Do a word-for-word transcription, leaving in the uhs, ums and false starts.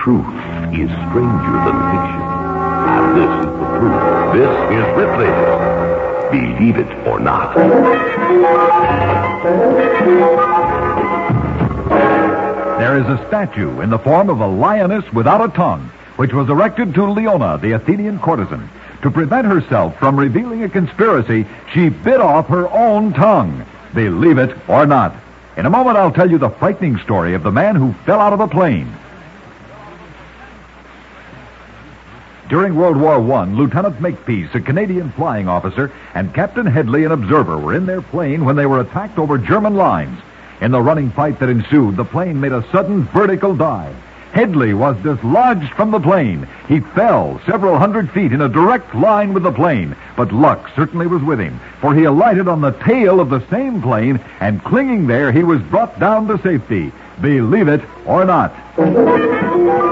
truth is stranger than fiction. And this is the proof. This is Ripley's Believe It or Not. There is a statue in the form of a lioness without a tongue, which was erected to Leona, the Athenian courtesan. To prevent herself from revealing a conspiracy, she bit off her own tongue. Believe it or not. In a moment, I'll tell you the frightening story of the man who fell out of a plane. During World War One, Lieutenant Makepeace, a Canadian flying officer, and Captain Headley, an observer, were in their plane when they were attacked over German lines. In the running fight that ensued, the plane made a sudden vertical dive. Headley was dislodged from the plane. He fell several hundred feet in a direct line with the plane, but luck certainly was with him, for he alighted on the tail of the same plane, and clinging there, he was brought down to safety. Believe it or not.